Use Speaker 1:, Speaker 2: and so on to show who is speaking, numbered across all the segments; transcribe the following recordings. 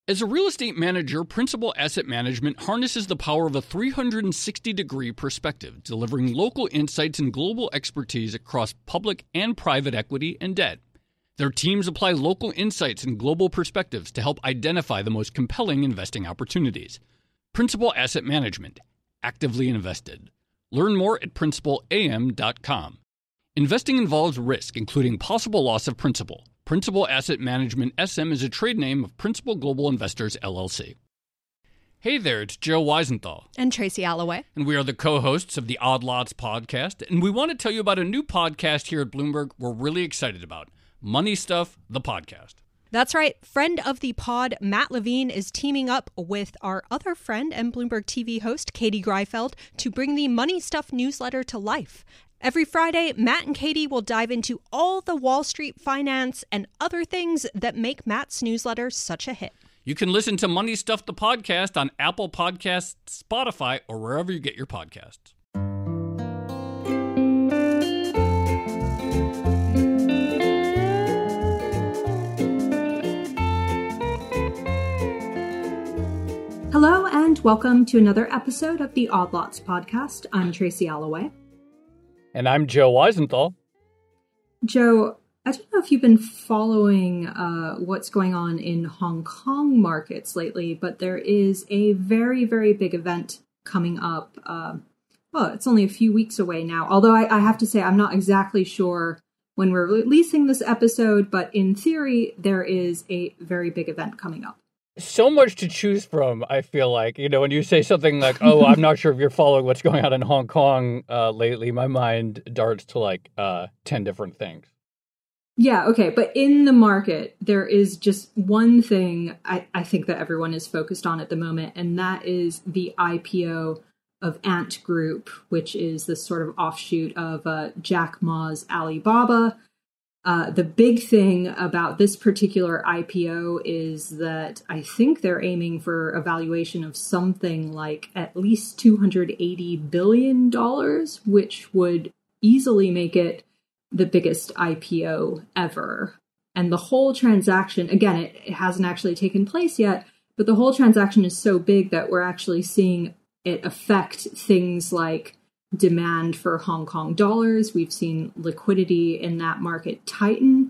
Speaker 1: As a real estate manager, Principal Asset Management harnesses the power of a 360-degree perspective, delivering local insights and global expertise across public and private equity and debt. Their teams apply local insights and global perspectives to help identify the most compelling investing opportunities. Principal Asset Management. Actively invested. Learn more at principalam.com. Investing involves risk, including possible loss of principal. Principal Asset Management SM is a trade name of Principal Global Investors, LLC. Hey there, it's Joe Weisenthal.
Speaker 2: And Tracy Alloway.
Speaker 1: And we are the co-hosts of the Odd Lots podcast. And we want to tell you about a new podcast here at Bloomberg we're really excited about. Money Stuff, the podcast.
Speaker 2: That's right. Friend of the pod, Matt Levine, is teaming up with our other friend and Bloomberg TV host, Katie Greifeld, to bring the Money Stuff newsletter to life. Every Friday, Matt and Katie will dive into all the Wall Street finance and other things that make Matt's newsletter such a hit.
Speaker 1: You can listen to Money Stuff, the podcast on Apple Podcasts, Spotify, or wherever you get your podcasts.
Speaker 3: Hello and welcome to another episode of the Odd Lots podcast. I'm Tracy Alloway.
Speaker 1: And I'm Joe Weisenthal.
Speaker 3: Joe, I don't know if you've been following what's going on in Hong Kong markets lately, but there is a very, very big event coming up. It's only a few weeks away now, although I have to say I'm not exactly sure when we're releasing this episode, but in theory, there is a very big event coming up.
Speaker 1: So much to choose from, I feel like. You know, when you say something like, oh, I'm not sure if you're following what's going on in Hong Kong lately, my mind darts to like 10 different things.
Speaker 3: Yeah, okay. But in the market, there is just one thing I think that everyone is focused on at the moment, and that is the IPO of Ant Group, which is this sort of offshoot of Jack Ma's Alibaba. The big thing about this particular IPO is that I think they're aiming for a valuation of something like at least $280 billion, which would easily make it the biggest IPO ever. And the whole transaction, again, it hasn't actually taken place yet, but the whole transaction is so big that we're actually seeing it affect things like demand for Hong Kong dollars. We've seen liquidity in that market tighten.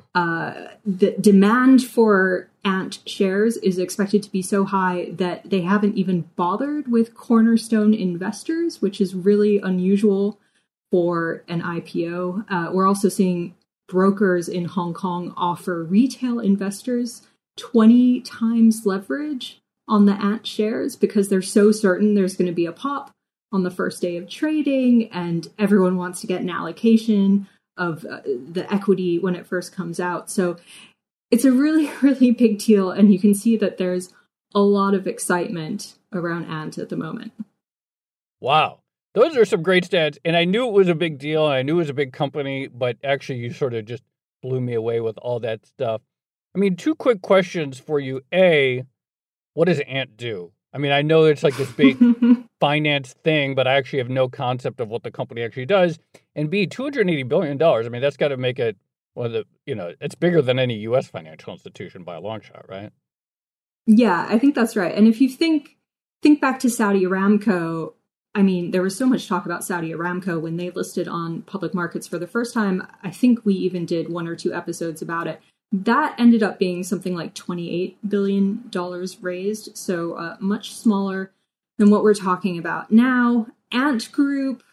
Speaker 3: The demand for Ant shares is expected to be so high that they haven't even bothered with cornerstone investors, which is really unusual for an IPO. We're also seeing brokers in Hong Kong offer retail investors 20 times leverage on the Ant shares because they're so certain there's going to be a pop on the first day of trading, and everyone wants to get an allocation of the equity when it first comes out. So it's a really, really big deal, and you can see that there's a lot of excitement around Ant at the moment.
Speaker 1: Wow. Those are some great stats, and I knew it was a big deal, and I knew it was a big company, but actually you sort of just blew me away with all that stuff. I mean, two quick questions for you. A, what does Ant do? I mean, I know it's like this big finance thing, but I actually have no concept of what the company actually does. And B, $280 billion. I mean, that's got to make it it's bigger than any U.S. financial institution by a long shot, right?
Speaker 3: Yeah, I think that's right. And if you think back to Saudi Aramco, I mean, there was so much talk about Saudi Aramco when they listed on public markets for the first time. I think we even did one or two episodes about it. That ended up being something like $28 billion raised, so much smaller than what we're talking about now. Ant Group,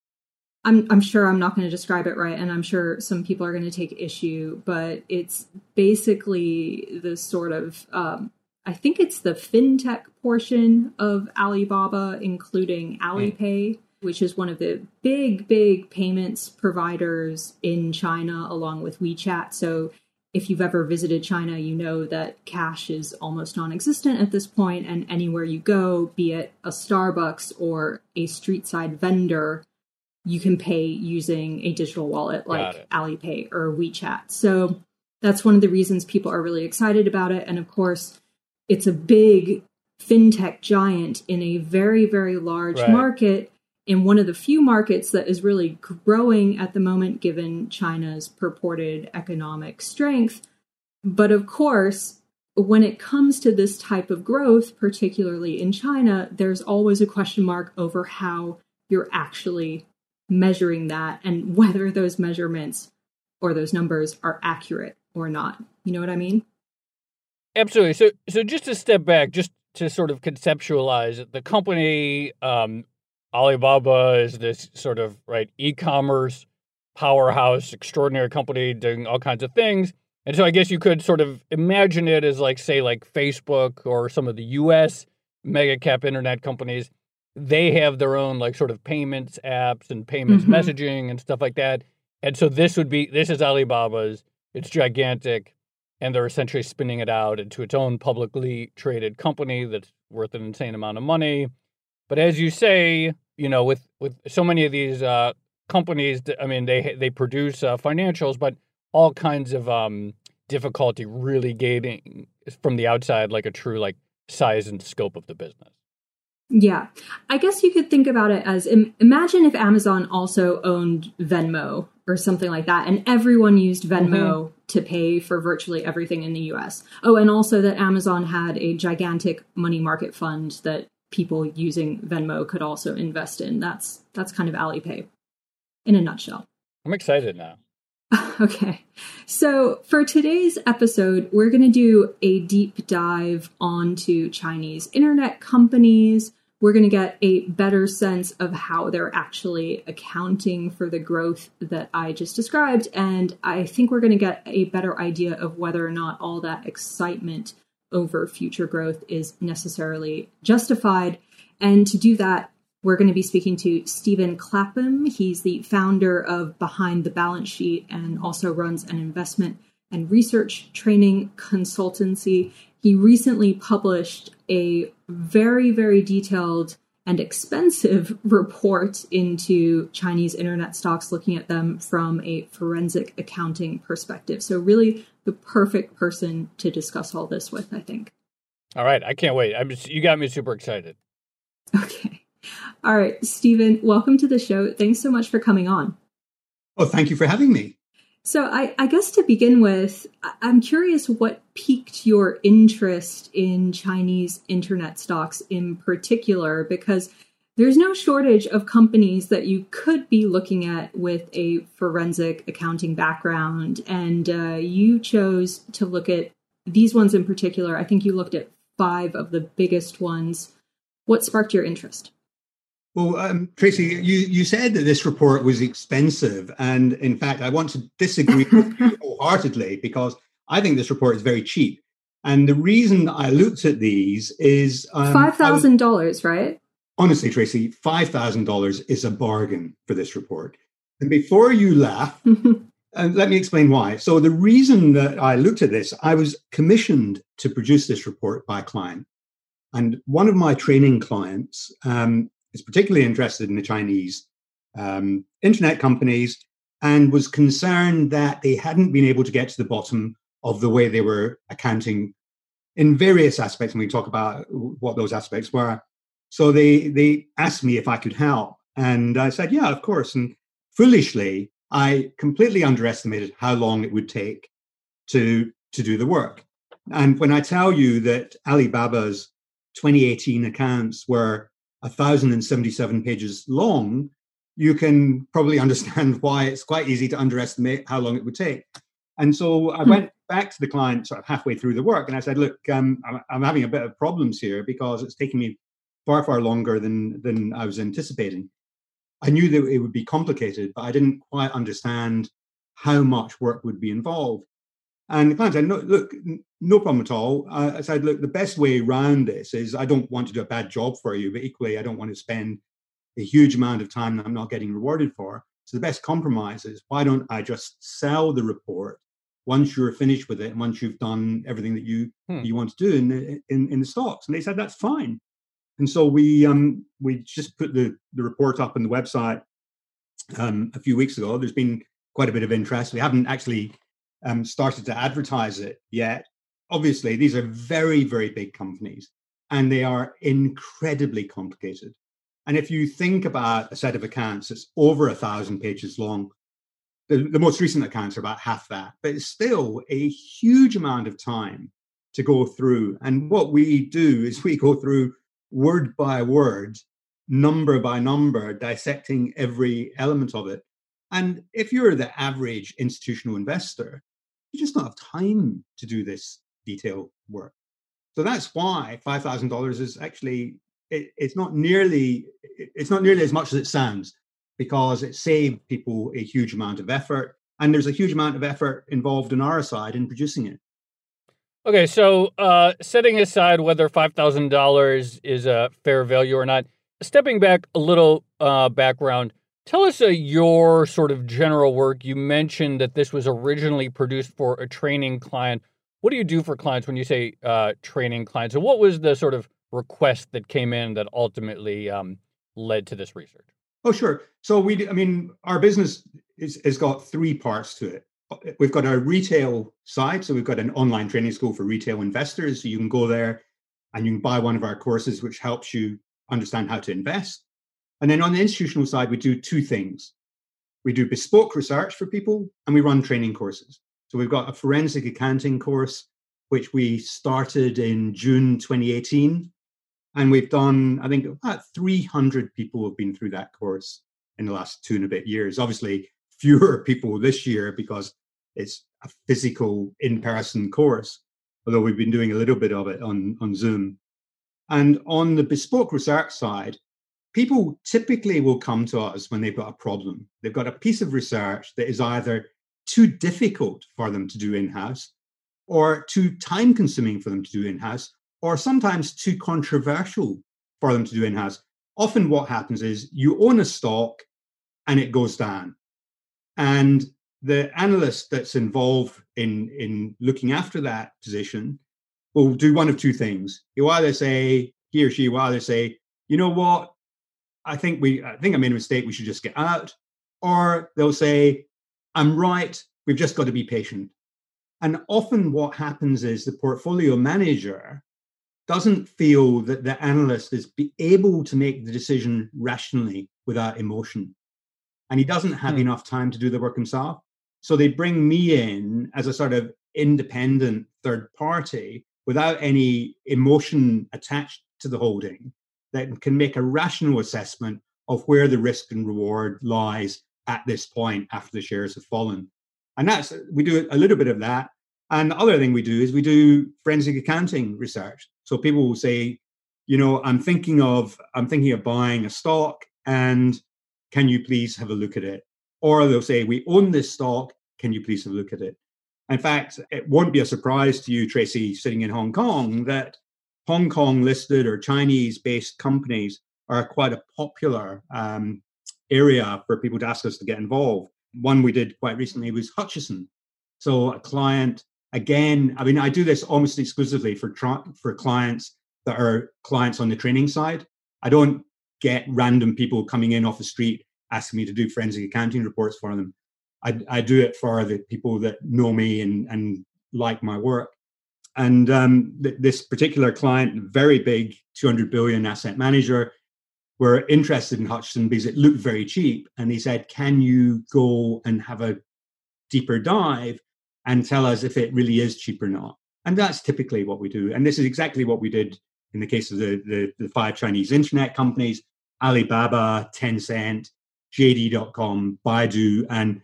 Speaker 3: I'm sure I'm not going to describe it right, and I'm sure some people are going to take issue, but it's basically the sort of, I think it's the fintech portion of Alibaba, including Alipay, which is one of the big payments providers in China, along with WeChat. So if you've ever visited China, you know that cash is almost non-existent at this point, and anywhere you go, be it a Starbucks or a street side vendor, you can pay using a digital wallet like Alipay or WeChat. So that's one of the reasons people are really excited about it. And of course, it's a big fintech giant in a very, very large market, in one of the few markets that is really growing at the moment, given China's purported economic strength. But of course, when it comes to this type of growth, particularly in China, there's always a question mark over how you're actually measuring that and whether those measurements or those numbers are accurate or not. You know what I mean?
Speaker 1: Absolutely. So just to step back, just to sort of conceptualize it, the company, Alibaba is this sort of e-commerce powerhouse, extraordinary company doing all kinds of things. And so I guess you could sort of imagine it as say Facebook or some of the US mega cap internet companies. They have their own sort of payments apps and payments messaging and stuff like that. And so this is Alibaba's. It's gigantic. And they're essentially spinning it out into its own publicly traded company that's worth an insane amount of money. But as you say, with so many of these companies, I mean, they produce financials, but all kinds of difficulty really gauging from the outside a true size and scope of the business.
Speaker 3: Yeah, I guess you could think about it as, imagine if Amazon also owned Venmo or something like that, and everyone used Venmo to pay for virtually everything in the US. Oh, and also that Amazon had a gigantic money market fund that people using Venmo could also invest in. That's kind of Alipay in a nutshell.
Speaker 1: I'm excited now.
Speaker 3: Okay. So for today's episode, we're going to do a deep dive onto Chinese internet companies. We're going to get a better sense of how they're actually accounting for the growth that I just described. And I think we're going to get a better idea of whether or not all that excitement over future growth is necessarily justified. And to do that, we're going to be speaking to Stephen Clapham. He's the founder of Behind the Balance Sheet and also runs an investment and research training consultancy. He recently published a very, very detailed and expensive report into Chinese internet stocks, looking at them from a forensic accounting perspective. So really the perfect person to discuss all this with, I think.
Speaker 1: All right. I can't wait. You got me super excited.
Speaker 3: Okay. All right, Stephen, welcome to the show. Thanks so much for coming on.
Speaker 4: Oh, thank you for having me.
Speaker 3: So I guess to begin with, I'm curious what piqued your interest in Chinese internet stocks in particular, because there's no shortage of companies that you could be looking at with a forensic accounting background. And you chose to look at these ones in particular. I think you looked at 5 of the biggest ones. What sparked your interest?
Speaker 4: Well, Tracy, you said that this report was expensive. And in fact, I want to disagree with you wholeheartedly, because I think this report is very cheap. And the reason I looked at these is...
Speaker 3: $5,000, right?
Speaker 4: Honestly, Tracy, $5,000 is a bargain for this report. And before you laugh, let me explain why. So the reason that I looked at this, I was commissioned to produce this report by a client. And one of my training clients... is particularly interested in the Chinese internet companies and was concerned that they hadn't been able to get to the bottom of the way they were accounting in various aspects, and we talk about what those aspects were. So they asked me if I could help, and I said, yeah, of course. And foolishly, I completely underestimated how long it would take to do the work. And when I tell you that Alibaba's 2018 accounts were 1,077 pages long, you can probably understand why it's quite easy to underestimate how long it would take. And so I went back to the client sort of halfway through the work, and I said, look, I'm having a bit of problems here because it's taking me far, far longer than I was anticipating. I knew that it would be complicated, but I didn't quite understand how much work would be involved. And the client said, no, look, no problem at all. I said, look, the best way around this is I don't want to do a bad job for you, but equally, I don't want to spend a huge amount of time that I'm not getting rewarded for. So the best compromise is, why don't I just sell the report once you're finished with it and once you've done everything that you want to do in the stocks? And they said, that's fine. And so we just put the report up on the website a few weeks ago. There's been quite a bit of interest. We haven't actually started to advertise it yet. Obviously, these are very, very big companies, and they are incredibly complicated. And if you think about a set of accounts that's over 1,000 pages long, the most recent accounts are about half that, but it's still a huge amount of time to go through. And what we do is we go through word by word, number by number, dissecting every element of it. And if you're the average institutional investor, you just don't have time to do this detailed work. So that's why $5,000 is actually, it's not nearly as much as it sounds, because it saved people a huge amount of effort. And there's a huge amount of effort involved on our side in producing it.
Speaker 1: Okay, so setting aside whether $5,000 is a fair value or not, stepping back a little background, tell us your sort of general work. You mentioned that this was originally produced for a training client. What do you do for clients when you say training clients? And what was the sort of request that came in that ultimately led to this research?
Speaker 4: Oh, sure. So our business has got three parts to it. We've got our retail side. So we've got an online training school for retail investors. So you can go there and you can buy one of our courses, which helps you understand how to invest. And then on the institutional side, we do two things. We do bespoke research for people, and we run training courses. So we've got a forensic accounting course, which we started in June 2018. And we've done, I think, about 300 people have been through that course in the last 2 and a bit years. Obviously, fewer people this year because it's a physical in-person course, although we've been doing a little bit of it on Zoom. And on the bespoke research side, people typically will come to us when they've got a problem. They've got a piece of research that is either too difficult for them to do in-house, or too time-consuming for them to do in-house, or sometimes too controversial for them to do in-house. Often what happens is you own a stock and it goes down. And the analyst that's involved in looking after that position will do one of two things. He or she will either say, you know what, I think I made a mistake, we should just get out. Or they'll say, I'm right, we've just got to be patient. And often what happens is the portfolio manager doesn't feel that the analyst is able to make the decision rationally without emotion. And he doesn't have enough time to do the work himself. So they bring me in as a sort of independent third party without any emotion attached to the holding that can make a rational assessment of where the risk and reward lies at this point after the shares have fallen. And we do a little bit of that. And the other thing we do is we do forensic accounting research. So people will say, you know, I'm thinking of buying a stock, and can you please have a look at it? Or they'll say, we own this stock, can you please have a look at it? In fact, it won't be a surprise to you, Tracy, sitting in Hong Kong, that Hong Kong listed or Chinese-based companies are quite a popular area for people to ask us to get involved. One we did quite recently was Hutchison. So a client, again, I do this almost exclusively for clients that are clients on the training side. I don't get random people coming in off the street asking me to do forensic accounting reports for them. I do it for the people that know me and like my work. And this particular client, very big, 200 billion asset manager, were interested in Hutchison because it looked very cheap. And he said, can you go and have a deeper dive and tell us if it really is cheap or not? And that's typically what we do. And this is exactly what we did in the case of the 5 Chinese internet companies, Alibaba, Tencent, JD.com, Baidu, and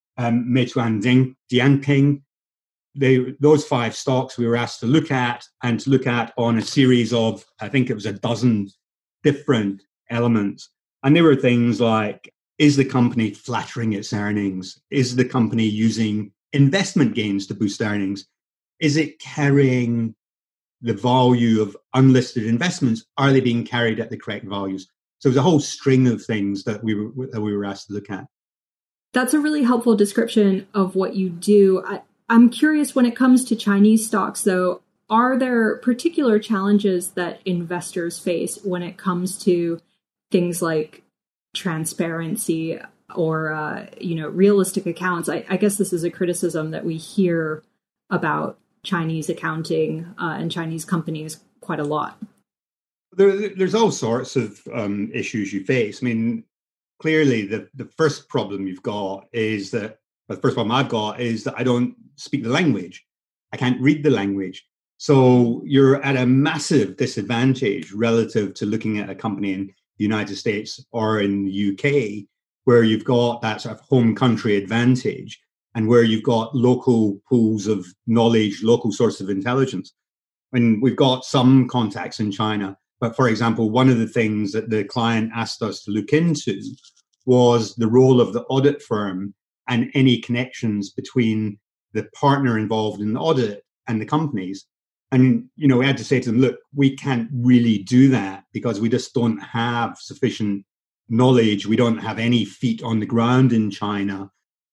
Speaker 4: Meituan Dianping. Those 5 stocks we were asked to look at on a series of, I think it was a dozen different elements. And they were things like, is the company flattering its earnings? Is the company using investment gains to boost earnings? Is it carrying the value of unlisted investments? Are they being carried at the correct values? So there's a whole string of things that we were asked to look at.
Speaker 3: That's a really helpful description of what you do. I'm curious, when it comes to Chinese stocks, though, are there particular challenges that investors face when it comes to things like transparency or, realistic accounts? I guess this is a criticism that we hear about Chinese accounting and Chinese companies quite a lot.
Speaker 4: There's all sorts of issues you face. I mean, clearly the first problem you've got is that, the first problem I've got is that I don't speak the language. I can't read the language. So you're at a massive disadvantage relative to looking at a company in the United States or in the UK, where you've got that sort of home country advantage and where you've got local pools of knowledge, local sources of intelligence. And we've got some contacts in China. But for example, one of the things that the client asked us to look into was the role of the audit firm and any connections between the partner involved in the audit and the companies. And, we had to say to them, look, we can't really do that because we just don't have sufficient knowledge. We don't have any feet on the ground in China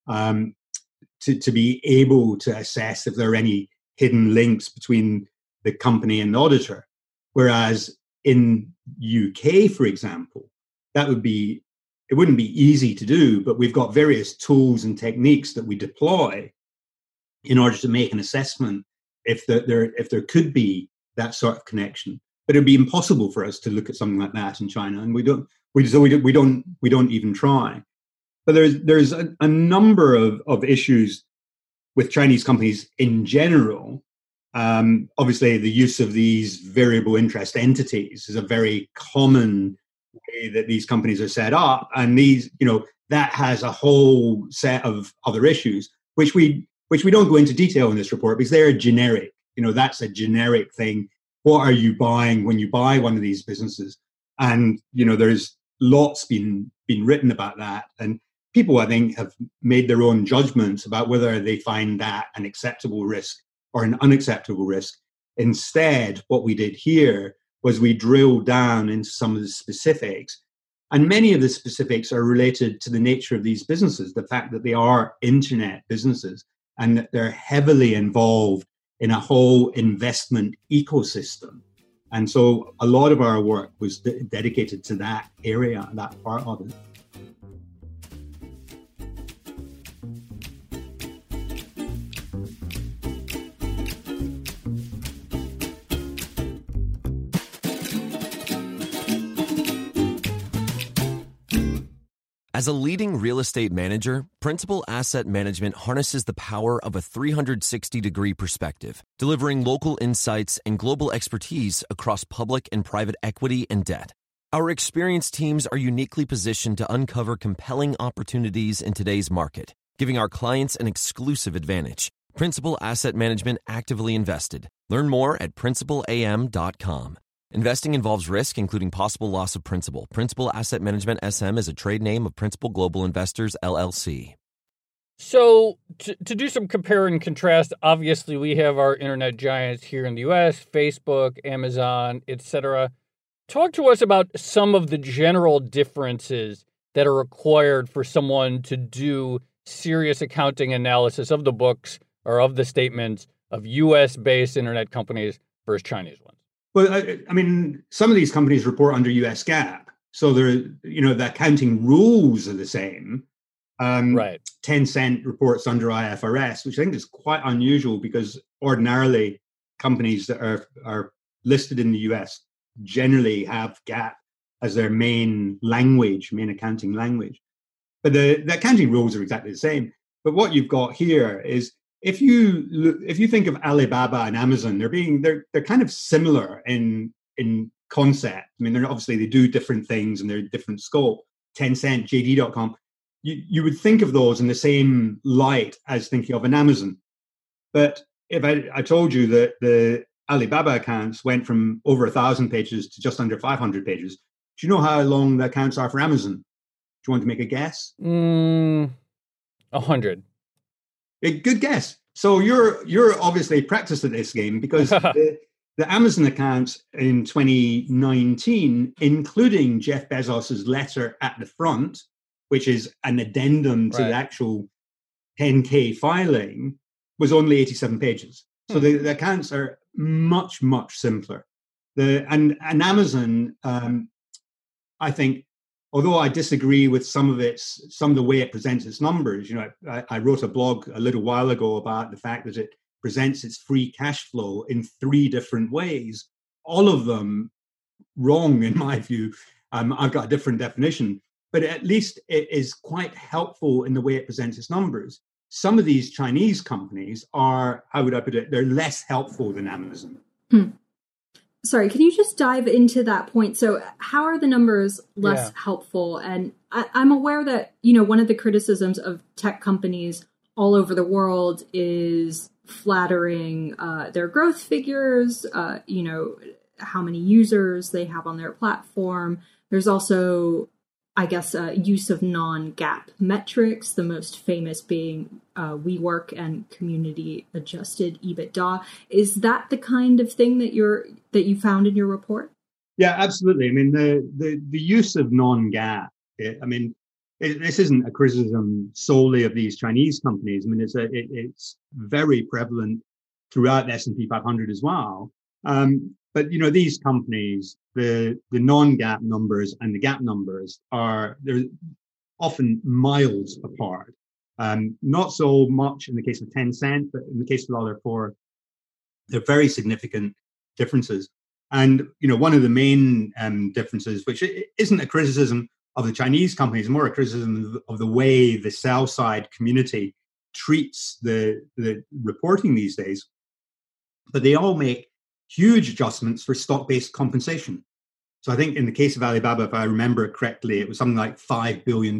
Speaker 4: to be able to assess if there are any hidden links between the company and the auditor. Whereas in UK, for example, it wouldn't be easy to do, but we've got various tools and techniques that we deploy in order to make an assessment if there could be that sort of connection. But it'd be impossible for us to look at something like that in China, and we don't even try. But there's a number of issues with Chinese companies in general. Obviously, the use of these variable interest entities is a very common way that these companies are set up, and that has a whole set of other issues, which we don't go into detail in this report because they're generic. That's a generic thing. What are you buying when you buy one of these businesses? And there's lots been written about that, and people, I think, have made their own judgments about whether they find that an acceptable risk or an unacceptable risk. Instead, what we did here was we drilled down into some of the specifics. And many of the specifics are related to the nature of these businesses, the fact that they are internet businesses and that they're heavily involved in a whole investment ecosystem. And so a lot of our work was dedicated to that area, that part of it.
Speaker 5: As a leading real estate manager, Principal Asset Management harnesses the power of a 360-degree perspective, delivering local insights and global expertise across public and private equity and debt. Our experienced teams are uniquely positioned to uncover compelling opportunities in today's market, giving our clients an exclusive advantage. Principal Asset Management actively invested. Learn more at principalam.com. Investing involves risk, including possible loss of principal. Principal Asset Management SM is a trade name of Principal Global Investors, LLC.
Speaker 1: So to do some compare and contrast, obviously we have our internet giants here in the U.S., Facebook, Amazon, etc. Talk to us about some of the general differences that are required for someone to do serious accounting analysis of the books or of the statements of U.S.-based internet companies versus Chinese ones.
Speaker 4: Well, I mean, some of these companies report under US GAAP, so the accounting rules are the same.
Speaker 1: Right.
Speaker 4: Tencent reports under IFRS, which I think is quite unusual because ordinarily companies that are listed in the US generally have GAAP as their main accounting language. But the accounting rules are exactly the same. But what you've got here is, if you think of Alibaba and Amazon, they're kind of similar in concept. I mean, they do different things and they're different scope. Tencent, JD.com, you would think of those in the same light as thinking of an Amazon. But if I told you that the Alibaba accounts went from over 1,000 pages to just under 500 pages, do you know how long the accounts are for Amazon? Do you want to make a guess?
Speaker 1: 100.
Speaker 4: Good guess. So you're obviously practiced at this game because the Amazon accounts in 2019, including Jeff Bezos's letter at the front, which is an addendum to the actual 10K filing, was only 87 pages. So the accounts are much, much simpler. And Amazon, I think, although I disagree with some of the way it presents its numbers, I wrote a blog a little while ago about the fact that it presents its free cash flow in 3 different ways, all of them wrong in my view. I've got a different definition, but at least it is quite helpful in the way it presents its numbers. some of these Chinese companies are, how would I put it, they're less helpful than Amazon.
Speaker 3: Sorry, can you just dive into that point? So how are the numbers less helpful? And I'm aware that, one of the criticisms of tech companies all over the world is flattering their growth figures, how many users they have on their platform. There's also, I guess, use of non-GAAP metrics, the most famous being WeWork and community adjusted EBITDA. Is that the kind of thing that you found in your report?
Speaker 4: Yeah, absolutely. I mean, the use of non-GAAP, this isn't a criticism solely of these Chinese companies. I mean, it's very prevalent throughout the S&P 500 as well. But these companies, the non-GAAP numbers and the GAAP numbers they're often miles apart. Not so much in the case of Tencent, but in the case of the other four, they're very significant differences. And one of the main differences, which isn't a criticism of the Chinese companies, more a criticism of the way the sell side community treats the reporting these days, but they all make huge adjustments for stock-based compensation. So I think in the case of Alibaba, if I remember it correctly, it was something like $5 billion.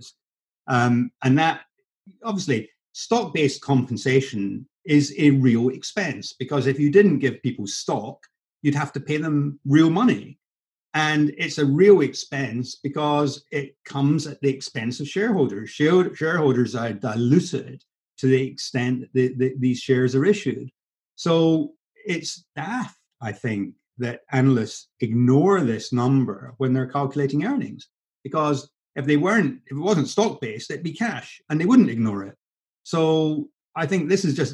Speaker 4: And that, obviously, stock-based compensation is a real expense, because if you didn't give people stock, you'd have to pay them real money. And it's a real expense because it comes at the expense of shareholders. Shareholders are diluted to the extent that these shares are issued. So it's daft, I think, that analysts ignore this number when they're calculating earnings, because if it wasn't stock-based, it'd be cash, and they wouldn't ignore it. So I think this is just,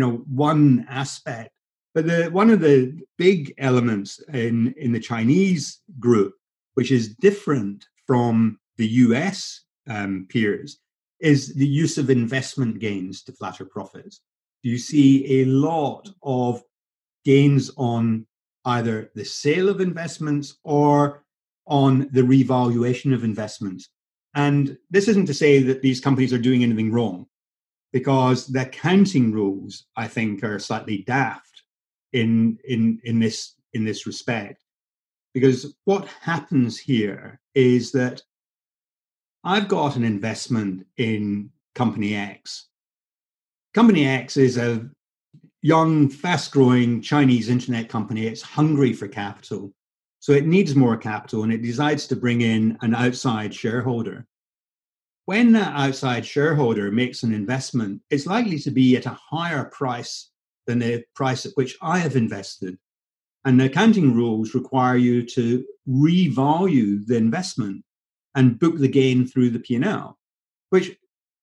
Speaker 4: one aspect. But one of the big elements in the Chinese group, which is different from the US peers, is the use of investment gains to flatter profits. You see a lot of gains on either the sale of investments or on the revaluation of investments. And this isn't to say that these companies are doing anything wrong, because the accounting rules, I think, are slightly daft in this respect. Because what happens here is that I've got an investment in Company X. Company X is a young, fast-growing Chinese internet company. It's hungry for capital. So it needs more capital, and it decides to bring in an outside shareholder. When that outside shareholder makes an investment, it's likely to be at a higher price than the price at which I have invested. And the accounting rules require you to revalue the investment and book the gain through the P&L, which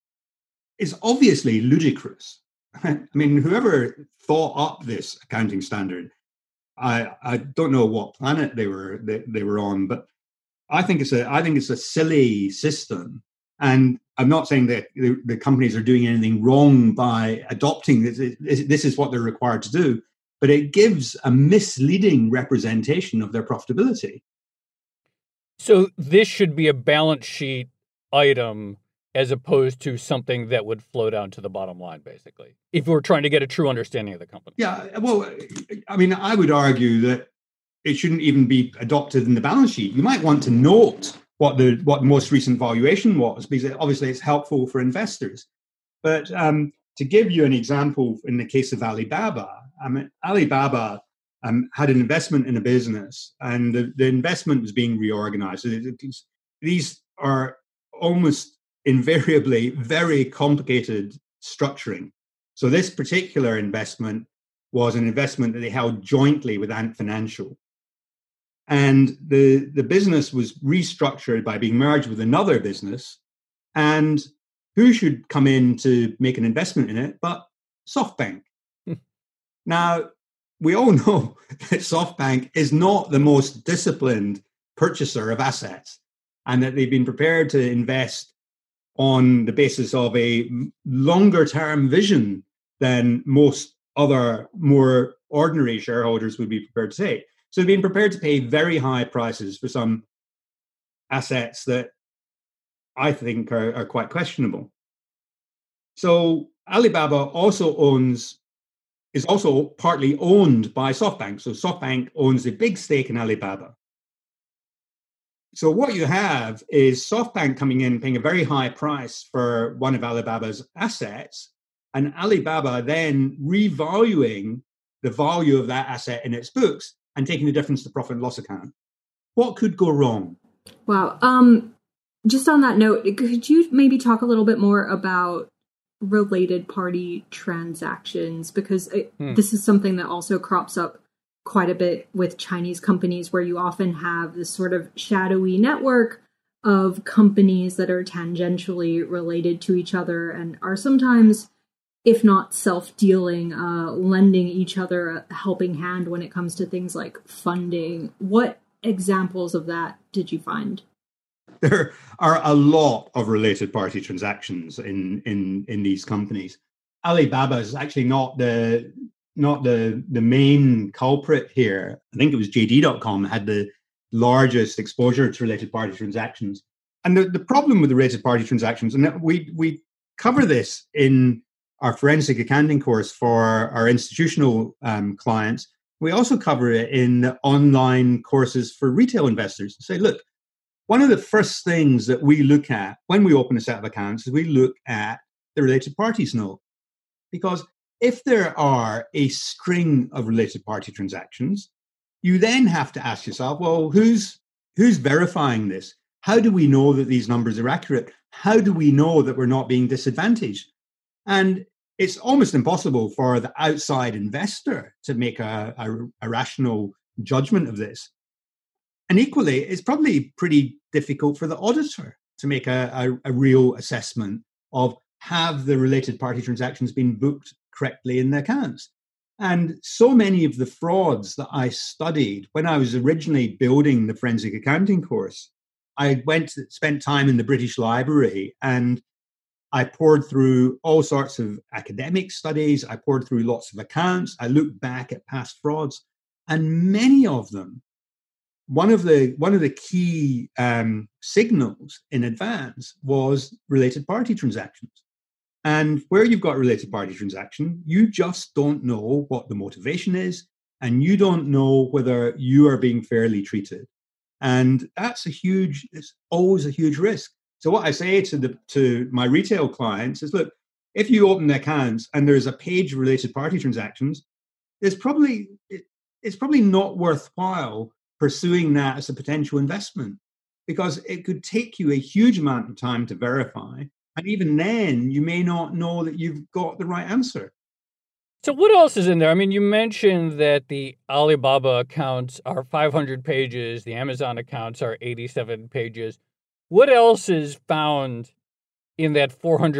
Speaker 4: is obviously ludicrous. I mean, whoever thought up this accounting standard, I don't know what planet they were on, but I think it's a silly system. And I'm not saying that the companies are doing anything wrong by adopting this. This is what they're required to do, but it gives a misleading representation of their profitability.
Speaker 1: So this should be a balance sheet item as opposed to something that would flow down to the bottom line, basically, if we're trying to get a true understanding of the company.
Speaker 4: Yeah, well, I mean, I would argue that it shouldn't even be adopted in the balance sheet. You might want to note what the most recent valuation was, because obviously it's helpful for investors. But to give you an example, in the case of Alibaba, Alibaba had an investment in a business, and the investment was being reorganized. These are almost invariably very complicated structuring. So this particular investment was an investment that they held jointly with Ant Financial. And the business was restructured by being merged with another business. And who should come in to make an investment in it but SoftBank? Now, we all know that SoftBank is not the most disciplined purchaser of assets, and that they've been prepared to invest on the basis of a longer term vision than most other more ordinary shareholders would be prepared to take. So they've been prepared to pay very high prices for some assets that I think are quite questionable. So Alibaba is also partly owned by SoftBank. So SoftBank owns a big stake in Alibaba. So what you have is SoftBank coming in, paying a very high price for one of Alibaba's assets, and Alibaba then revaluing the value of that asset in its books and taking the difference to profit and loss account. What could go wrong?
Speaker 3: Wow. Just on that note, could you maybe talk a little bit more about related party transactions? Because this is something that also crops up quite a bit with Chinese companies, where you often have this sort of shadowy network of companies that are tangentially related to each other and are sometimes, if not self-dealing, lending each other a helping hand when it comes to things like funding. What examples of that did you find?
Speaker 4: There are a lot of related party transactions in these companies. Alibaba is actually not the main culprit here. I think it was JD.com had the largest exposure to related party transactions. And the problem with the related party transactions, and we cover this in our forensic accounting course for our institutional clients. We also cover it in online courses for retail investors. Say, look, one of the first things that we look at when we open a set of accounts is we look at the related parties note. Because if there are a string of related party transactions, you then have to ask yourself, well, who's verifying this? How do we know that these numbers are accurate? How do we know that we're not being disadvantaged? And it's almost impossible for the outside investor to make a rational judgment of this. And equally, it's probably pretty difficult for the auditor to make a real assessment of have the related party transactions been booked correctly in the accounts. And so many of the frauds that I studied when I was originally building the forensic accounting course, I spent time in the British Library and I poured through all sorts of academic studies. I poured through lots of accounts. I looked back at past frauds, and many of them, one of the key signals in advance was related party transactions. And where you've got related party transaction, you just don't know what the motivation is, and you don't know whether you are being fairly treated. And it's always a huge risk. So what I say to my retail clients is, look, if you open accounts and there's a page of related party transactions, it's probably not worthwhile pursuing that as a potential investment, because it could take you a huge amount of time to verify. And even then, you may not know that you've got the right answer.
Speaker 1: So what else is in there? I mean, you mentioned that the Alibaba accounts are 500 pages. The Amazon accounts are 87 pages. What else is found in that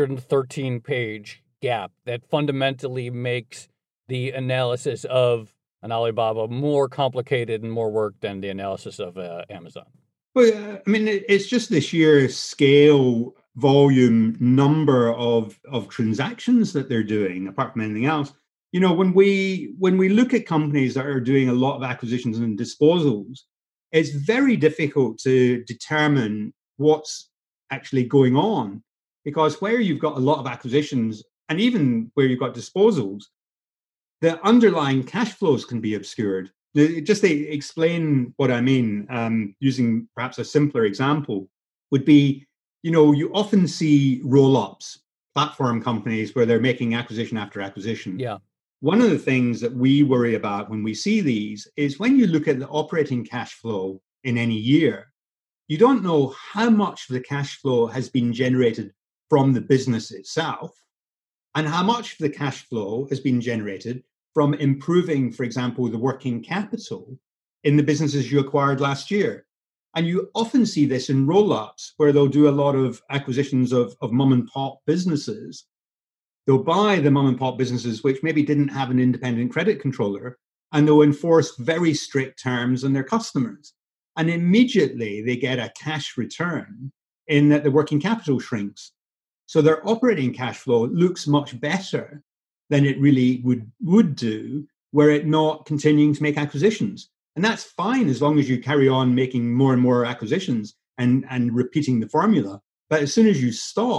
Speaker 1: 413-page gap that fundamentally makes the analysis of an Alibaba more complicated and more work than the analysis of Amazon?
Speaker 4: Well, I mean, it's just the sheer scale, volume, number of transactions that they're doing, apart from anything else. You know, when we look at companies that are doing a lot of acquisitions and disposals, it's very difficult to determine what's actually going on, because where you've got a lot of acquisitions and even where you've got disposals, the underlying cash flows can be obscured. Just to explain what I mean, using perhaps a simpler example, would be, you know, you often see roll-ups, platform companies where they're making acquisition after acquisition.
Speaker 1: Yeah.
Speaker 4: One of the things that we worry about when we see these is when you look at the operating cash flow in any year, you don't know how much of the cash flow has been generated from the business itself and how much of the cash flow has been generated from improving, for example, the working capital in the businesses you acquired last year. And you often see this in roll-ups where they'll do a lot of acquisitions of mom and pop businesses. They'll buy the mom and pop businesses which maybe didn't have an independent credit controller, and they'll enforce very strict terms on their customers. And immediately they get a cash return in that the working capital shrinks. So their operating cash flow looks much better than it really would do were it not continuing to make acquisitions. And that's fine as long as you carry on making more and more acquisitions and repeating the formula. But as soon as you stop,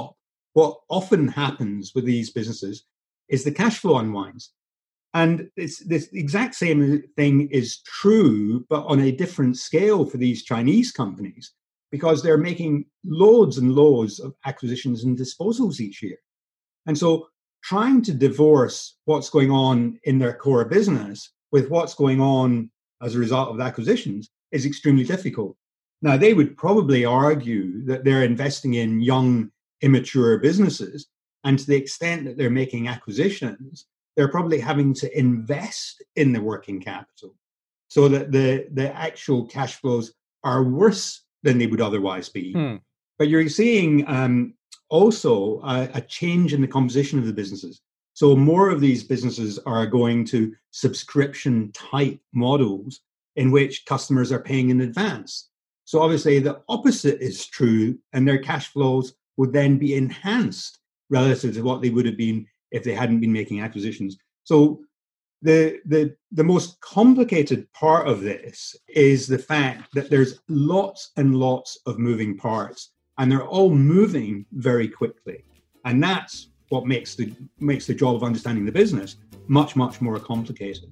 Speaker 4: what often happens with these businesses is the cash flow unwinds. And this exact same thing is true, but on a different scale for these Chinese companies, because they're making loads and loads of acquisitions and disposals each year. And so trying to divorce what's going on in their core business with what's going on as a result of the acquisitions is extremely difficult. Now, they would probably argue that they're investing in young, immature businesses, and to the extent that they're making acquisitions, they're probably having to invest in the working capital so that the actual cash flows are worse than they would otherwise be. But you're seeing also a change in the composition of the businesses. So more of these businesses are going to subscription type models in which customers are paying in advance. So obviously the opposite is true, and their cash flows would then be enhanced relative to what they would have been if they hadn't been making acquisitions. So the most complicated part of this is the fact that there's lots and lots of moving parts, and they're all moving very quickly. And that's what makes the job of understanding the business much, much more complicated.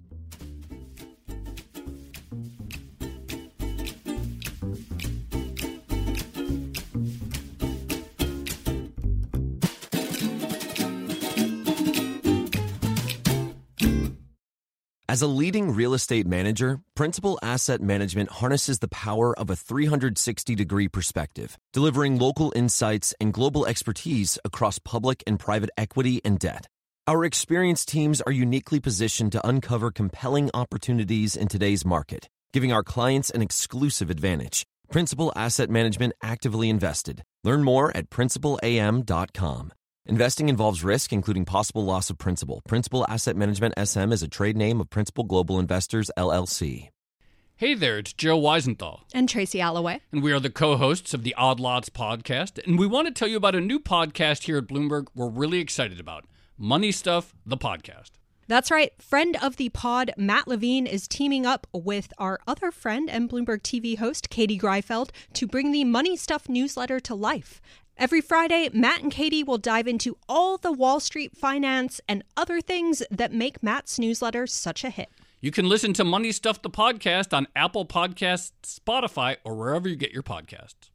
Speaker 5: As a leading real estate manager, Principal Asset Management harnesses the power of a 360-degree perspective, delivering local insights and global expertise across public and private equity and debt. Our experienced teams are uniquely positioned to uncover compelling opportunities in today's market, giving our clients an exclusive advantage. Principal Asset Management actively invested. Learn more at principalam.com. Investing involves risk, including possible loss of principal. Principal Asset Management SM is a trade name of Principal Global Investors, LLC.
Speaker 1: Hey there, it's Joe Weisenthal.
Speaker 2: And Tracy Alloway.
Speaker 1: And we are the co-hosts of the Odd Lots podcast. And we want to tell you about a new podcast here at Bloomberg we're really excited about. Money Stuff, the podcast.
Speaker 2: That's right. Friend of the pod, Matt Levine, is teaming up with our other friend and Bloomberg TV host, Katie Greifeld, to bring the Money Stuff newsletter to life. Every Friday, Matt and Katie will dive into all the Wall Street finance and other things that make Matt's newsletter such a hit.
Speaker 1: You can listen to Money Stuff, the podcast on Apple Podcasts, Spotify, or wherever you get your podcasts.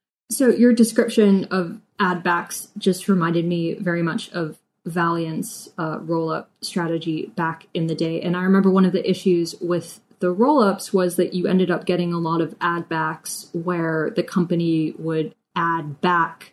Speaker 3: So your description of ad backs just reminded me very much of Valiant's roll-up strategy back in the day. And I remember one of the issues with the roll-ups was that you ended up getting a lot of ad backs where the company would add back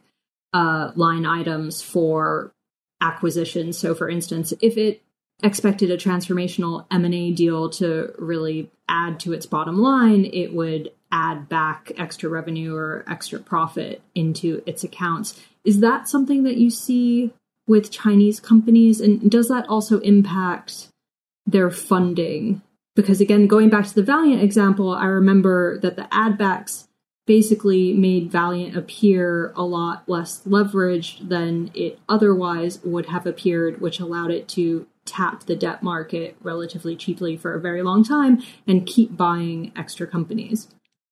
Speaker 3: line items for acquisitions. So for instance, if it expected a transformational M&A deal to really add to its bottom line, it would add back extra revenue or extra profit into its accounts. Is that something that you see with Chinese companies? And does that also impact their funding? Because again, going back to the Valiant example, I remember that the ad backs basically made Valiant appear a lot less leveraged than it otherwise would have appeared, which allowed it to tap the debt market relatively cheaply for a very long time and keep buying extra companies.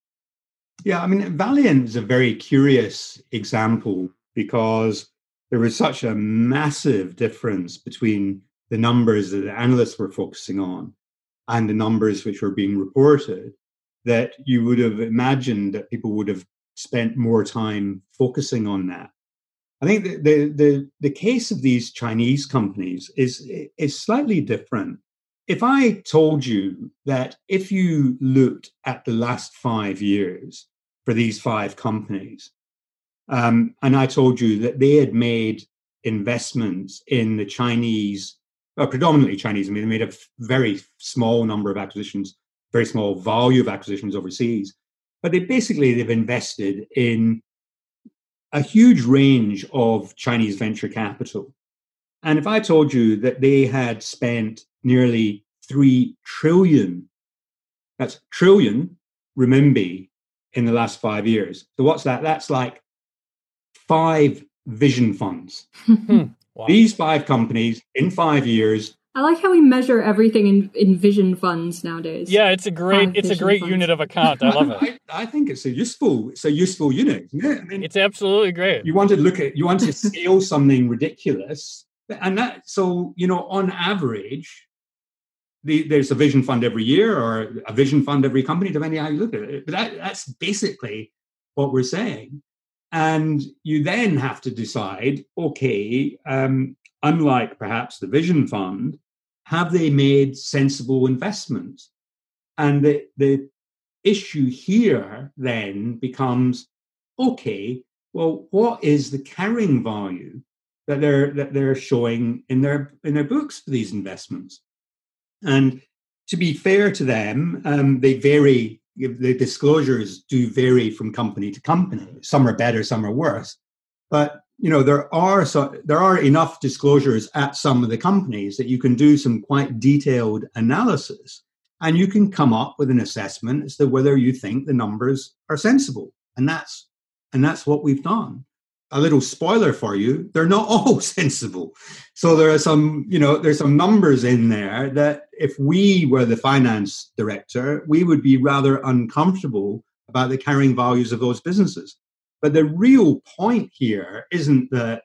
Speaker 4: Yeah, I mean, Valiant is a very curious example because there was such a massive difference between the numbers that the analysts were focusing on and the numbers which were being reported, that you would have imagined that people would have spent more time focusing on that. I think the case of these Chinese companies is slightly different. If I told you that if you looked at the last 5 years for these 5 companies, and I told you that they had made investments in the Chinese, predominantly Chinese, I mean, they made a very small number of acquisitions, very small value of acquisitions overseas, but they've invested in a huge range of Chinese venture capital. And if I told you that they had spent nearly 3 trillion, that's trillion renminbi in the last 5 years. So what's that? That's like 5 vision funds.
Speaker 1: Wow.
Speaker 4: These 5 companies in 5 years
Speaker 3: I like how we measure everything in vision funds nowadays.
Speaker 1: Yeah, it's a great unit of account. I love it.
Speaker 4: I think it's a useful unit, isn't it? I mean,
Speaker 1: it's absolutely great.
Speaker 4: You want to scale something ridiculous, and on average, there's a vision fund every year or a vision fund every company, depending on how you look at it. But that's basically what we're saying. And you then have to decide, okay, unlike perhaps the vision fund, have they made sensible investments? And the issue here then becomes, okay, well, what is the carrying value that they're showing in their books for these investments? And to be fair to them, they vary. The disclosures do vary from company to company. Some are better, some are worse. But there are enough disclosures at some of the companies that you can do some quite detailed analysis, and you can come up with an assessment as to whether you think the numbers are sensible. And that's what we've done. A little spoiler for you, they're not all sensible. So there's some numbers in there that if we were the finance director, we would be rather uncomfortable about the carrying values of those businesses. But the real point here isn't that,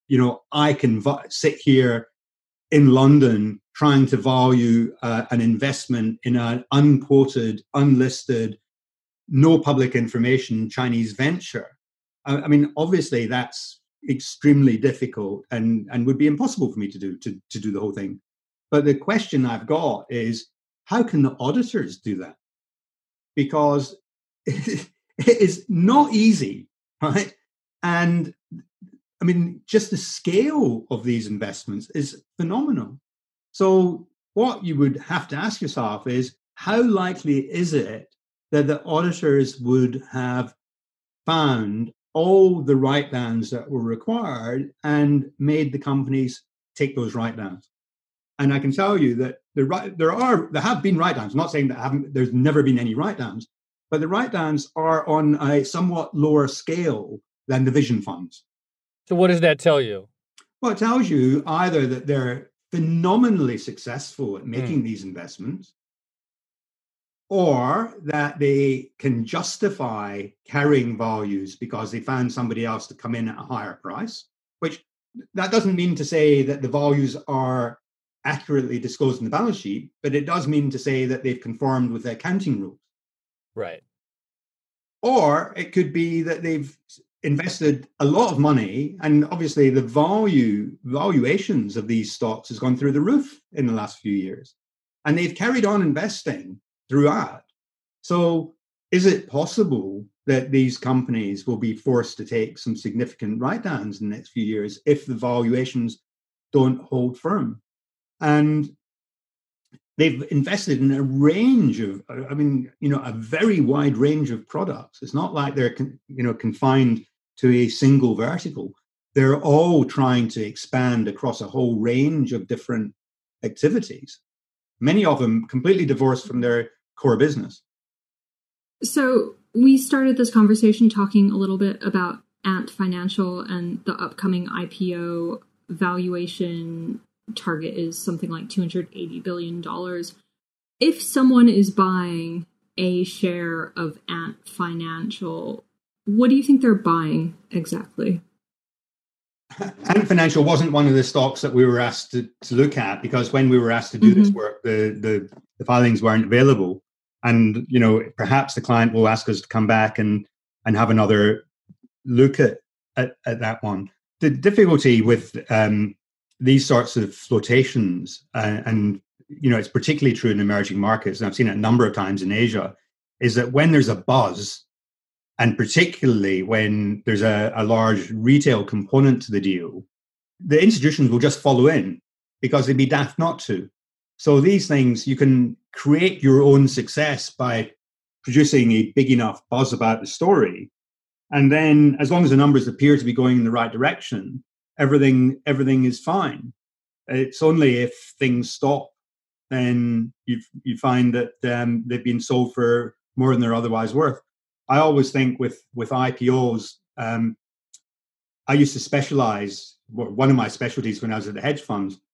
Speaker 4: I can sit here in London trying to value an investment in an unquoted, unlisted, no public information Chinese venture. I mean, obviously, that's extremely difficult and would be impossible for me to do the whole thing. But the question I've got is, how can the auditors do that? Because it is not easy, right? And I mean, just the scale of these investments is phenomenal. So what you would have to ask yourself is, how likely is it that the auditors would have found all the write-downs that were required and made the companies take those write-downs? And I can tell you that there have been write-downs. I'm not saying that there's never been any write-downs, but the write-downs are on a somewhat lower scale than the vision funds.
Speaker 1: So what does that tell you?
Speaker 4: Well, it tells you either that they're phenomenally successful at making these investments, or that they can justify carrying values because they found somebody else to come in at a higher price, which that doesn't mean to say that the values are accurately disclosed in the balance sheet, but it does mean to say that they've conformed with the accounting rules.
Speaker 1: Right.
Speaker 4: Or it could be that they've invested a lot of money, and obviously the valuations of these stocks has gone through the roof in the last few years, and they've carried on investing throughout. So is it possible that these companies will be forced to take some significant write-downs in the next few years if the valuations don't hold firm? And they've invested in a range of, a very wide range of products. It's not like they're, confined to a single vertical. They're all trying to expand across a whole range of different activities, many of them completely divorced from their core business.
Speaker 3: So we started this conversation talking a little bit about Ant Financial, and the upcoming IPO valuation target is something like $280 billion. If someone is buying a share of Ant Financial, what do you think they're buying exactly?
Speaker 4: Ant Financial wasn't one of the stocks that we were asked to look at, because when we were asked to do this work, the filings weren't available. And, perhaps the client will ask us to come back and have another look at that one. The difficulty with these sorts of flotations, and it's particularly true in emerging markets, and I've seen it a number of times in Asia, is that when there's a buzz, and particularly when there's a large retail component to the deal, the institutions will just follow in because they'd be daft not to. So these things, you can create your own success by producing a big enough buzz about the story. And then as long as the numbers appear to be going in the right direction, everything is fine. It's only if things stop, then you find that they've been sold for more than they're otherwise worth. I always think with IPOs, I used to specialize. One of my specialties when I was at the hedge funds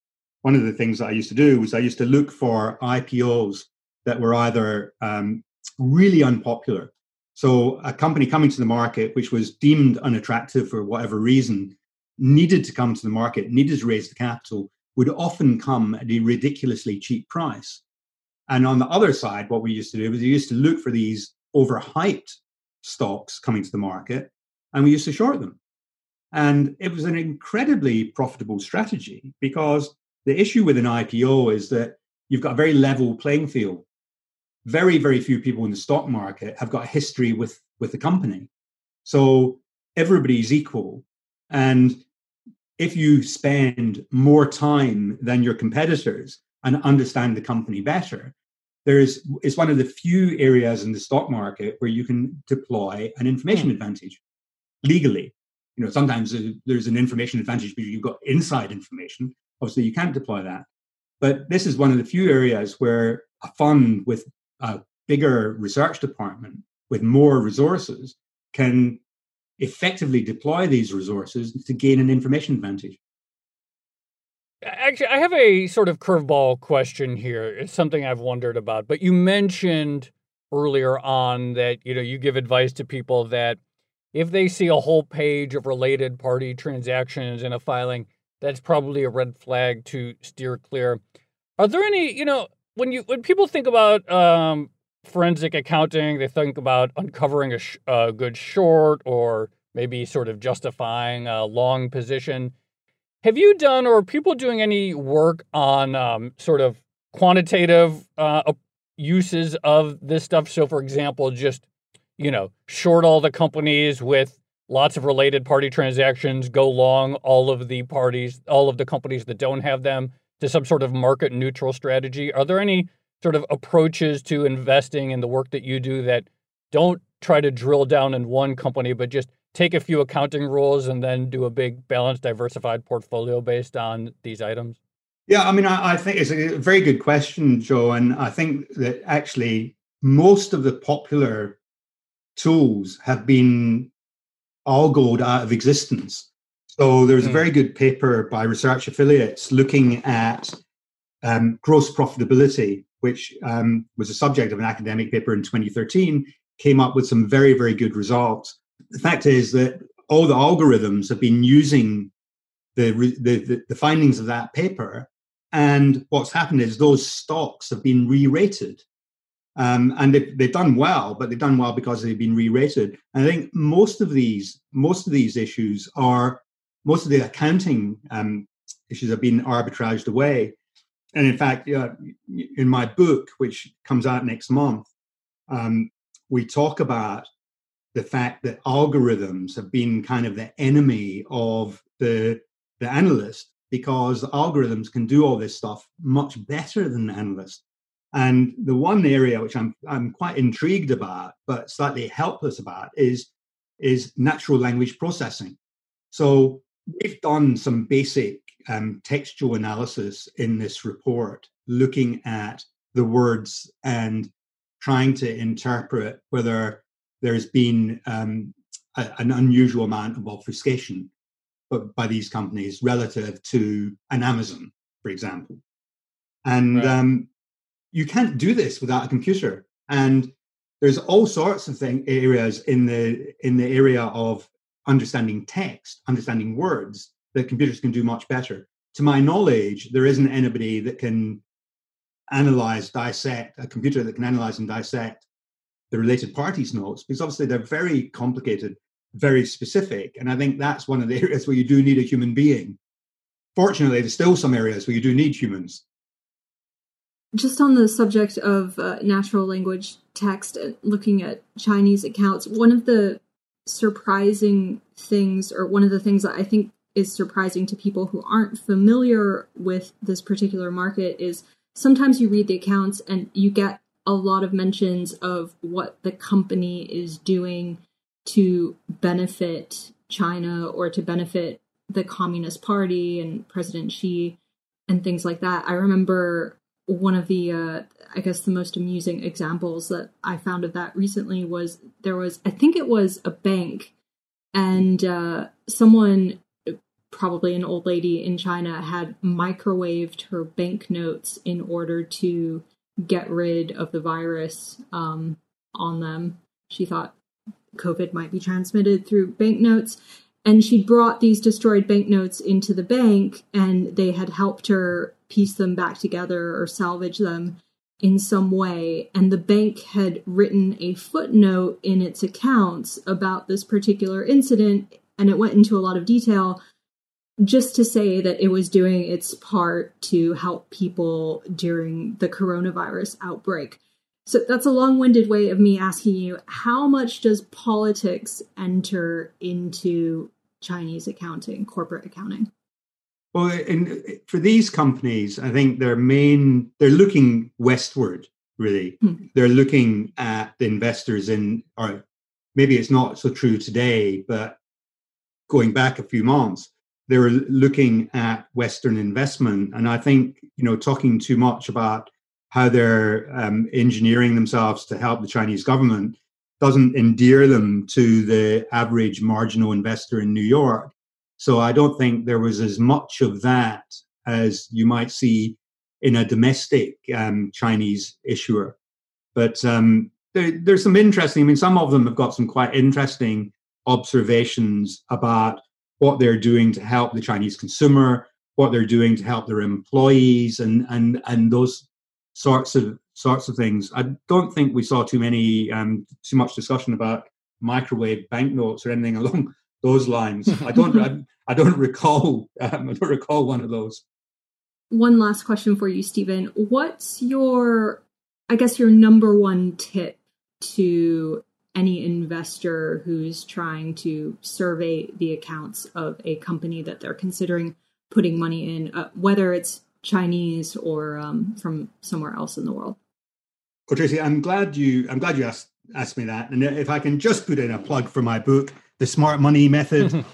Speaker 4: one of the things that I used to do was I used to look for IPOs that were either really unpopular. So a company coming to the market, which was deemed unattractive for whatever reason, needed to come to the market, needed to raise the capital, would often come at a ridiculously cheap price. And on the other side, what we used to do was we used to look for these overhyped stocks coming to the market, and we used to short them. And it was an incredibly profitable strategy, because the issue with an IPO is that you've got a very level playing field. Very, very few people in the stock market have got a history with the company. So everybody's equal. And if you spend more time than your competitors and understand the company better, it's one of the few areas in the stock market where you can deploy an information advantage legally. You know, sometimes there's an information advantage because you've got inside information. Obviously, you can't deploy that. But this is one of the few areas where a fund with a bigger research department with more resources can effectively deploy these resources to gain an information advantage.
Speaker 1: Actually, I have a sort of curveball question here. It's something I've wondered about. But you mentioned earlier on that, you know, you give advice to people that if they see a whole page of related party transactions in a filing, that's probably a red flag to steer clear. Are there any, you know, when people think about forensic accounting, they think about uncovering a good short or maybe sort of justifying a long position. Have you done, or are people doing any work on sort of quantitative uses of this stuff? So, for example, just, you know, short all the companies with lots of related party transactions, go long all of the companies that don't have them, to some sort of market neutral strategy. Are there any sort of approaches to investing in the work that you do that don't try to drill down in one company, but just take a few accounting rules and then do a big balanced, diversified portfolio based on these items?
Speaker 4: Yeah, I mean, I think it's a very good question, Joe. And I think that actually most of the popular tools have been algoed out of existence. So there's a very good paper by Research Affiliates looking at gross profitability, which was a subject of an academic paper in 2013, came up with some very, very good results. The fact is that all the algorithms have been using the findings of that paper, and what's happened is those stocks have been re-rated. And they've done well, but they've done well because they've been re-rated. And I think most of these issues most of the accounting issues have been arbitraged away. And in fact, in my book, which comes out next month, we talk about the fact that algorithms have been kind of the enemy of the analyst, because algorithms can do all this stuff much better than the analyst. And the one area which I'm quite intrigued about, but slightly helpless about, is natural language processing. So we've done some basic textual analysis in this report, looking at the words and trying to interpret whether there's been an unusual amount of obfuscation by these companies relative to an Amazon, for example. And right. You can't do this without a computer. And there's all sorts of areas in the area of understanding text, understanding words, that computers can do much better. To my knowledge, there isn't anybody that can dissect a computer that can analyze and dissect the related parties notes, because obviously they're very complicated, very specific. And I think that's one of the areas where you do need a human being. Fortunately, there's still some areas where you do need humans.
Speaker 3: Just on the subject of natural language text, looking at Chinese accounts, one of the surprising things, or one of the things that I think is surprising to people who aren't familiar with this particular market, is sometimes you read the accounts and you get a lot of mentions of what the company is doing to benefit China or to benefit the Communist Party and President Xi and things like that. I remember one of the, I guess the most amusing examples that I found of that recently was I think it was a bank, and someone probably an old lady in China, had microwaved her banknotes in order to get rid of the virus on them. She thought COVID might be transmitted through banknotes. And she brought these destroyed banknotes into the bank, and they had helped her piece them back together or salvage them in some way. And the bank had written a footnote in its accounts about this particular incident, and it went into a lot of detail just to say that it was doing its part to help people during the coronavirus outbreak. So that's a long-winded way of me asking you, how much does politics enter into Chinese accounting, corporate accounting?
Speaker 4: Well, for these companies, I think they're looking westward, really. They're looking at the investors or maybe it's not so true today, but going back a few months, they were looking at Western investment. And I think, talking too much about how they're engineering themselves to help the Chinese government doesn't endear them to the average marginal investor in New York. So I don't think there was as much of that as you might see in a domestic Chinese issuer. But there's some interesting, some of them have got some quite interesting observations about what they're doing to help the Chinese consumer, what they're doing to help their employees, and those sorts of things. I don't think we saw too much discussion about microwave banknotes or anything along those lines. I don't recall one of those.
Speaker 3: One last question for you, Stephen. What's your number one tip to any investor who's trying to survey the accounts of a company that they're considering putting money in, whether it's Chinese or from somewhere else in the world?
Speaker 4: Well, Tracy, I'm glad you asked me that. And if I can just put in a plug for my book, The Smart Money Method,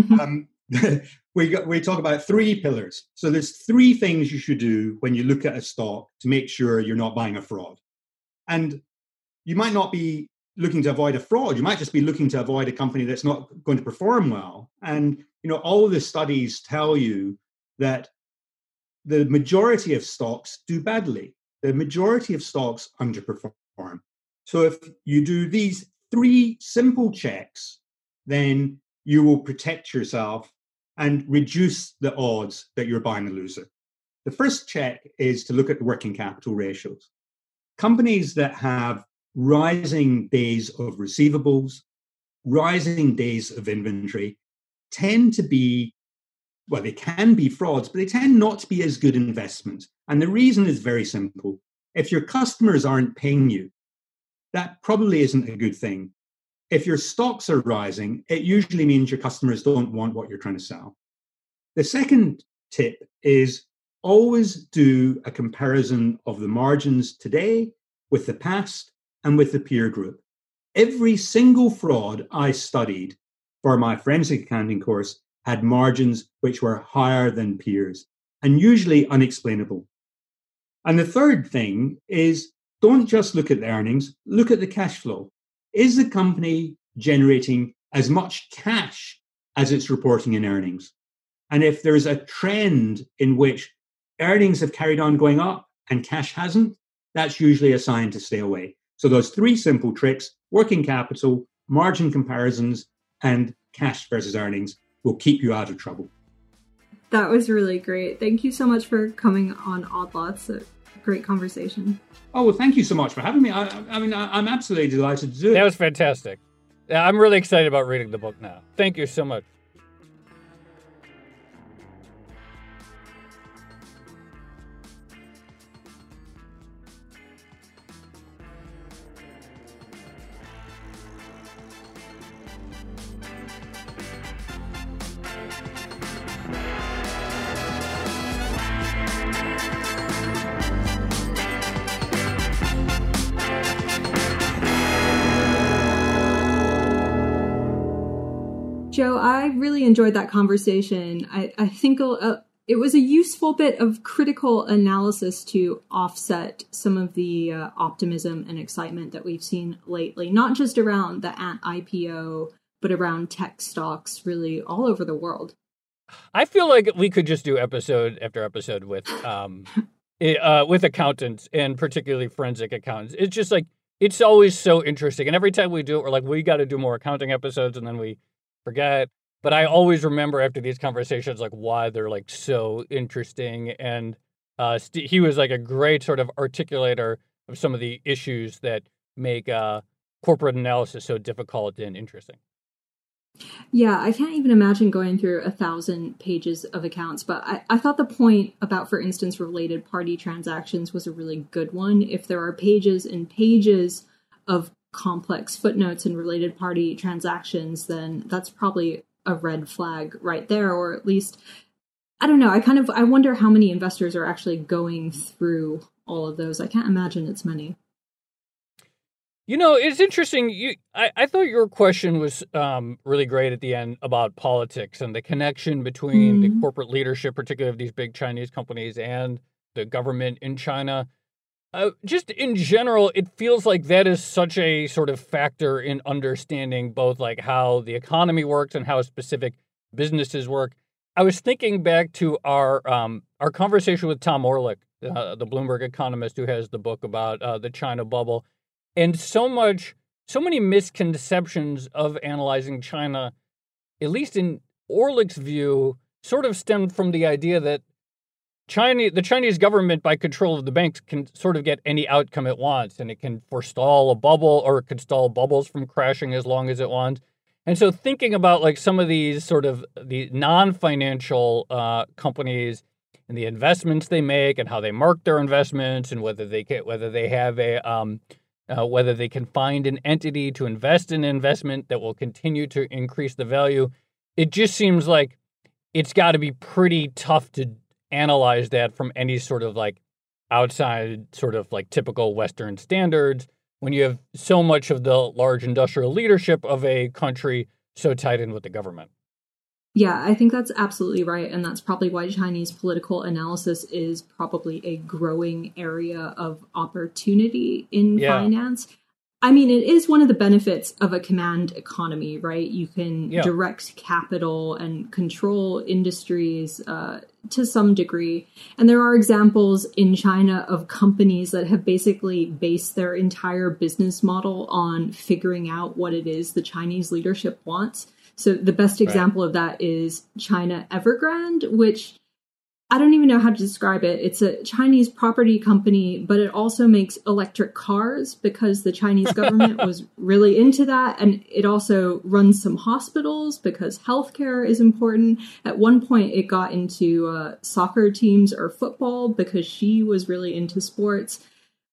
Speaker 4: we talk about 3 pillars. So there's 3 things you should do when you look at a stock to make sure you're not buying a fraud. And you might not be looking to avoid a fraud. You might just be looking to avoid a company that's not going to perform well. And, all of the studies tell you that the majority of stocks do badly. The majority of stocks underperform. So if you do these 3 simple checks, then you will protect yourself and reduce the odds that you're buying a loser. The first check is to look at the working capital ratios. Companies that have rising days of receivables, rising days of inventory tend to be, they can be frauds, but they tend not to be as good investments. And the reason is very simple. If your customers aren't paying you, that probably isn't a good thing. If your stocks are rising, it usually means your customers don't want what you're trying to sell. The second tip is always do a comparison of the margins today with the past and with the peer group. Every single fraud I studied for my forensic accounting course had margins which were higher than peers and usually unexplainable. And the third thing is don't just look at the earnings, look at the cash flow. Is the company generating as much cash as it's reporting in earnings? And if there's a trend in which earnings have carried on going up and cash hasn't, that's usually a sign to stay away. So those 3 simple tricks, working capital, margin comparisons, and cash versus earnings will keep you out of trouble.
Speaker 3: That was really great. Thank you so much for coming on Odd Lots. A great conversation.
Speaker 4: Oh, well, thank you so much for having me. I'm absolutely delighted to do it.
Speaker 1: That was fantastic. I'm really excited about reading the book now. Thank you so much.
Speaker 3: Joe, I really enjoyed that conversation. I think it was a useful bit of critical analysis to offset some of the optimism and excitement that we've seen lately, not just around the Ant IPO, but around tech stocks really all over the world.
Speaker 1: I feel like we could just do episode after episode with accountants, and particularly forensic accountants. It's just like, it's always so interesting. And every time we do it, we're like, we got to do more accounting episodes, and then we forget. But I always remember after these conversations, like, why they're like so interesting. And he was like a great sort of articulator of some of the issues that make corporate analysis so difficult and interesting.
Speaker 3: Yeah, I can't even imagine going through 1,000 pages of accounts, but I thought the point about, for instance, related party transactions was a really good one. If there are pages and pages of complex footnotes and related party transactions, then that's probably a red flag right there, or at least, I don't know, I wonder how many investors are actually going through all of those. I can't imagine it's many.
Speaker 1: You know, it's interesting. I thought your question was really great at the end about politics and the connection between the corporate leadership, particularly of these big Chinese companies, and the government in China. Just in general, it feels like that is such a sort of factor in understanding both like how the economy works and how specific businesses work. I was thinking back to our conversation with Tom Orlik, the Bloomberg economist who has the book about the China bubble. And so many misconceptions of analyzing China, at least in Orlik's view, sort of stemmed from the idea that the Chinese government, by control of the banks, can sort of get any outcome it wants, and it can forestall a bubble, or it can stall bubbles from crashing as long as it wants. And so thinking about like some of these sort of the non-financial companies and the investments they make and how they mark their investments, and whether they have whether they can find an entity to invest in an investment that will continue to increase the value. It just seems like it's got to be pretty tough to analyze that from any sort of like outside sort of like typical Western standards when you have so much of the large industrial leadership of a country so tied in with the government.
Speaker 3: Yeah, I think that's absolutely right. And that's probably why Chinese political analysis is probably a growing area of opportunity in finance. I mean, it is one of the benefits of a command economy, right? You can direct capital and control industries to some degree. And there are examples in China of companies that have basically based their entire business model on figuring out what it is the Chinese leadership wants. So the best example of that is China Evergrande, which I don't even know how to describe it. It's a Chinese property company, but it also makes electric cars because the Chinese government was really into that. And it also runs some hospitals because healthcare is important. At one point, it got into soccer teams or football because she was really into sports.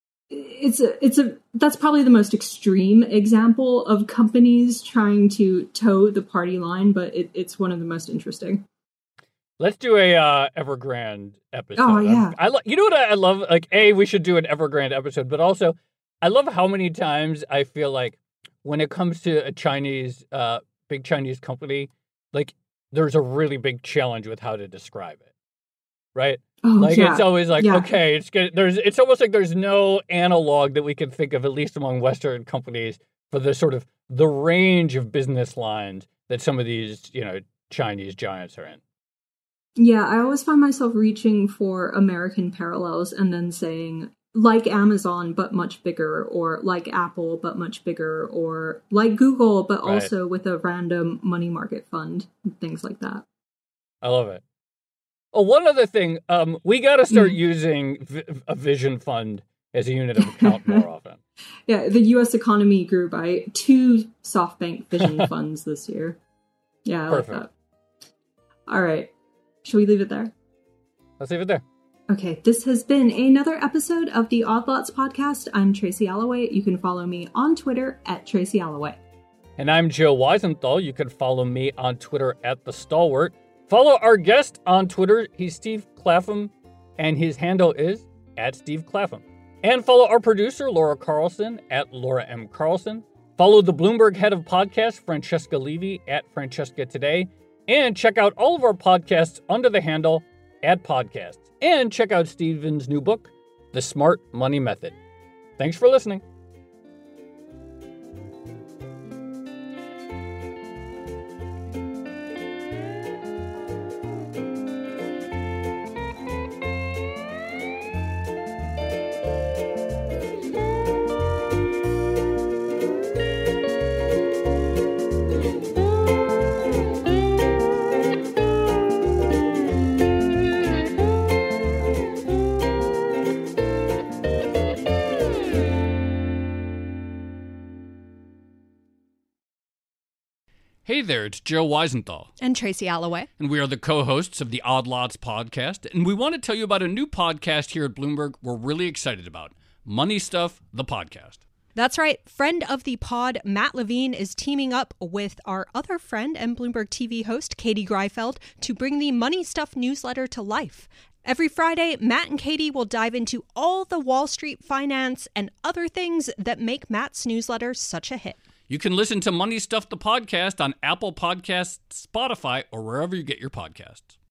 Speaker 3: That's probably the most extreme example of companies trying to toe the party line, but it's one of the most interesting.
Speaker 1: Let's do a Evergrande episode.
Speaker 3: Oh yeah,
Speaker 1: you know what I love? Like, we should do an Evergrande episode, but also I love how many times I feel like when it comes to a Chinese, big Chinese company, like there's a really big challenge with how to describe it, right? It's always like, okay, it's good. It's almost like there's no analog that we can think of, at least among Western companies, for the sort of the range of business lines that some of these, Chinese giants are in.
Speaker 3: Yeah, I always find myself reaching for American parallels and then saying, like Amazon, but much bigger, or like Apple, but much bigger, or like Google, but also with a random money market fund, things like that.
Speaker 1: I love it. Oh, one other thing, we got to start using a vision fund as a unit of account more often.
Speaker 3: Yeah, the U.S. economy grew by 2 SoftBank vision funds this year. Yeah, I
Speaker 1: Perfect.
Speaker 3: like that. All right. Shall we leave it there?
Speaker 1: Let's leave it there.
Speaker 3: Okay, this has been another episode of the Odd Lots podcast. I'm Tracy Alloway. You can follow me on Twitter at Tracy Alloway.
Speaker 1: And I'm Joe Weisenthal. You can follow me on Twitter at The Stalwart. Follow our guest on Twitter. He's Steve Clapham, and his handle is at Steve Clapham. And follow our producer, Laura Carlson, at Laura M. Carlson. Follow the Bloomberg head of podcasts, Francesca Levy, at Francesca Today. And check out all of our podcasts under the handle at Podcasts. And check out Steven's new book, The Smart Money Method. Thanks for listening. Hey there, it's Joe Weisenthal.
Speaker 2: And Tracy Alloway.
Speaker 1: And we are the co-hosts of the Odd Lots podcast. And we want to tell you about a new podcast here at Bloomberg we're really excited about. Money Stuff, the podcast.
Speaker 2: That's right. Friend of the pod, Matt Levine, is teaming up with our other friend and Bloomberg TV host, Katie Greifeld, to bring the Money Stuff newsletter to life. Every Friday, Matt and Katie will dive into all the Wall Street finance and other things that make Matt's newsletter such a hit.
Speaker 1: You can listen to Money Stuff, the podcast on Apple Podcasts, Spotify, or wherever you get your podcasts.